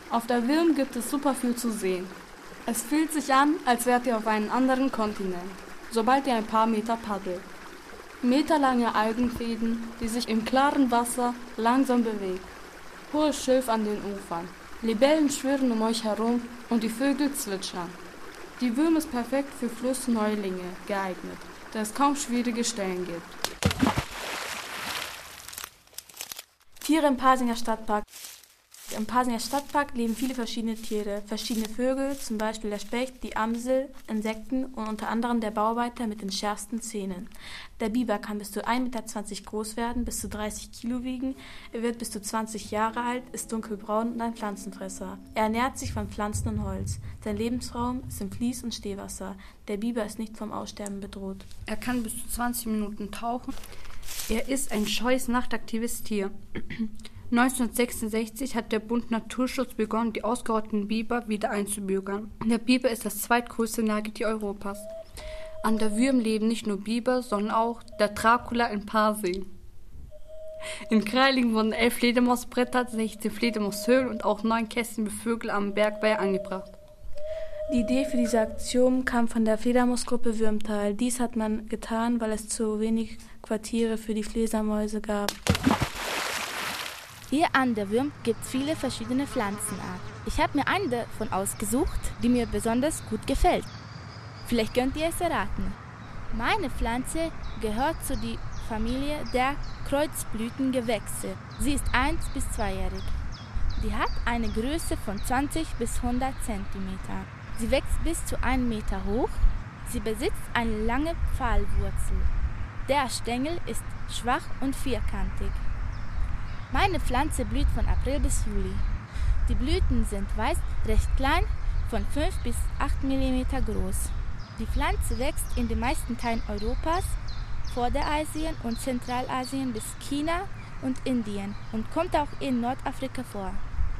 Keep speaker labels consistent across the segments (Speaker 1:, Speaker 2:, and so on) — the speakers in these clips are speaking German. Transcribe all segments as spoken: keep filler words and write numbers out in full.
Speaker 1: Auf der Würm gibt es super viel zu sehen. Es fühlt sich an, als wärt ihr auf einem anderen Kontinent, sobald ihr ein paar Meter paddelt. Meterlange Algenfäden, die sich im klaren Wasser langsam bewegen. Hohes Schilf an den Ufern. Libellen schwirren um euch herum und die Vögel zwitschern. Die Würm ist perfekt für Flussneulinge geeignet, da es kaum schwierige Stellen gibt.
Speaker 2: Tiere im Pasinger Stadtpark. Im Pasinger Stadtpark leben viele verschiedene Tiere, verschiedene Vögel, zum Beispiel der Specht, die Amsel, Insekten und unter anderem der Bauarbeiter mit den schärfsten Zähnen. Der Biber kann bis zu ein Meter zwanzig groß werden, bis zu dreißig Kilo wiegen, er wird bis zu zwanzig Jahre alt, ist dunkelbraun und ein Pflanzenfresser. Er ernährt sich von Pflanzen und Holz. Sein Lebensraum ist im Fließ- und Stehwasser. Der Biber ist nicht vom Aussterben bedroht.
Speaker 1: Er kann bis zu zwanzig Minuten tauchen. Er ist ein scheues, nachtaktives Tier. neunzehnhundertsechsundsechzig hat der Bund Naturschutz begonnen, die ausgerotteten Biber wieder einzubürgern. Der Biber ist das zweitgrößte Nagetier Europas. An der Würm leben nicht nur Biber, sondern auch der Dracula in Pasing. In Kreilingen wurden elf Fledermausbretter, sechzehn Fledermaushöhlen und auch neun Kästchen für Vögel am Bergweiher angebracht.
Speaker 2: Die Idee für diese Aktion kam von der Fledermausgruppe Würmtal. Dies hat man getan, weil es zu wenig Quartiere für die Fledermäuse gab.
Speaker 3: Hier an der Würm gibt es viele verschiedene Pflanzenarten. Ich habe mir eine davon ausgesucht, die mir besonders gut gefällt. Vielleicht könnt ihr es erraten. Meine Pflanze gehört zu der Familie der Kreuzblütengewächse. Sie ist eins bis zweijährig. Die hat eine Größe von zwanzig bis hundert Zentimeter. Sie wächst bis zu einen Meter hoch. Sie besitzt eine lange Pfahlwurzel. Der Stängel ist schwach und vierkantig. Meine Pflanze blüht von April bis Juli. Die Blüten sind weiß, recht klein, von fünf bis acht Millimeter groß. Die Pflanze wächst in den meisten Teilen Europas, Vorderasien und Zentralasien bis China und Indien und kommt auch in Nordafrika vor.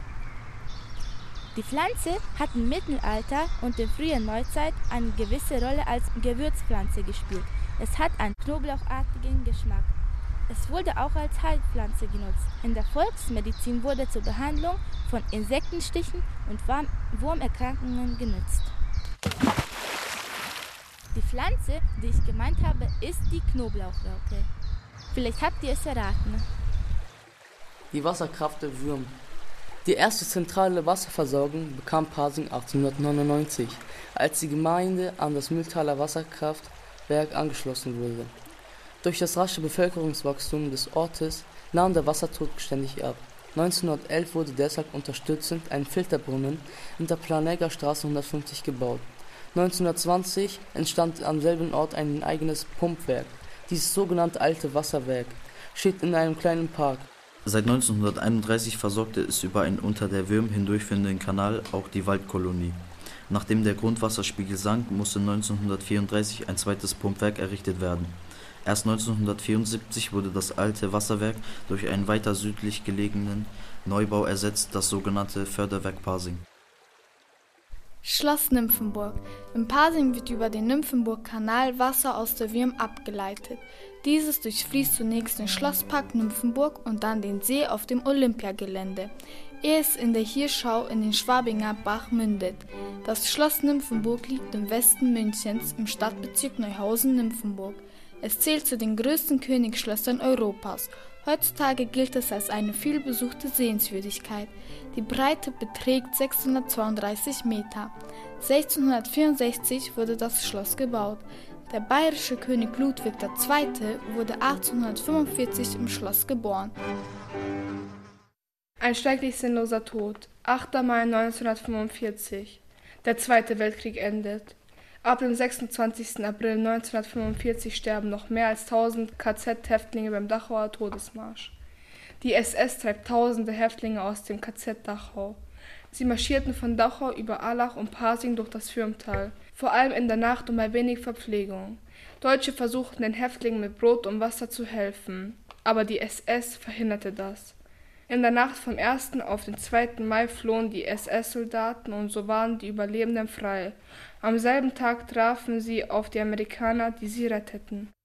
Speaker 3: Die Pflanze hat im Mittelalter und in früher Neuzeit eine gewisse Rolle als Gewürzpflanze gespielt. Es hat einen knoblauchartigen Geschmack. Es wurde auch als Heilpflanze genutzt. In der Volksmedizin wurde zur Behandlung von Insektenstichen und Wurmerkrankungen genutzt. Die Pflanze, die ich gemeint habe, ist die Knoblauchrauke. Vielleicht habt ihr es erraten.
Speaker 4: Die Wasserkraft der Würm. Die erste zentrale Wasserversorgung bekam Pasing achtzehnhundertneunundneunzig, als die Gemeinde an das Mühltaler Wasserkraftwerk angeschlossen wurde. Durch das rasche Bevölkerungswachstum des Ortes nahm der Wassertod beständig ab. neunzehnhundertelf wurde deshalb unterstützend ein Filterbrunnen in der Planegger Straße hundertfünfzig gebaut. neunzehnhundertzwanzig entstand am selben Ort ein eigenes Pumpwerk. Dieses sogenannte alte Wasserwerk steht in einem kleinen Park.
Speaker 5: Seit neunzehnhunderteinunddreißig versorgte es über einen unter der Würm hindurchführenden Kanal auch die Waldkolonie. Nachdem der Grundwasserspiegel sank, musste neunzehnhundertvierunddreißig ein zweites Pumpwerk errichtet werden. Erst neunzehnhundertvierundsiebzig wurde das alte Wasserwerk durch einen weiter südlich gelegenen Neubau ersetzt, das sogenannte Förderwerk Pasing.
Speaker 6: Schloss Nymphenburg. In Pasing wird über den Nymphenburg-Kanal Wasser aus der Würm abgeleitet. Dieses durchfließt zunächst den Schlosspark Nymphenburg und dann den See auf dem Olympiagelände, ehe es in der Hirschau in den Schwabinger Bach mündet. Das Schloss Nymphenburg liegt im Westen Münchens im Stadtbezirk Neuhausen-Nymphenburg. Es zählt zu den größten Königsschlössern Europas. Heutzutage gilt es als eine vielbesuchte Sehenswürdigkeit. Die Breite beträgt sechshundertzweiunddreißig Meter. sechzehnhundertvierundsechzig wurde das Schloss gebaut. Der bayerische König Ludwig der Zweite wurde achtzehnhundertfünfundvierzig im Schloss geboren.
Speaker 7: Ein schrecklich sinnloser Tod. achter Mai neunzehnhundertfünfundvierzig. Der Zweite Weltkrieg endet. Ab dem sechsundzwanzigsten April neunzehnhundertfünfundvierzig sterben noch mehr als tausend K Z-Häftlinge beim Dachauer Todesmarsch. Die S S treibt tausende Häftlinge aus dem K Z Dachau. Sie marschierten von Dachau über Allach und Pasing durch das Würmtal, vor allem in der Nacht und bei wenig Verpflegung. Deutsche versuchten den Häftlingen mit Brot und Wasser zu helfen, aber die S S verhinderte das. In der Nacht vom ersten auf den zweiten Mai flohen die S S-Soldaten und so waren die Überlebenden frei. Am selben Tag trafen sie auf die Amerikaner, die sie retteten.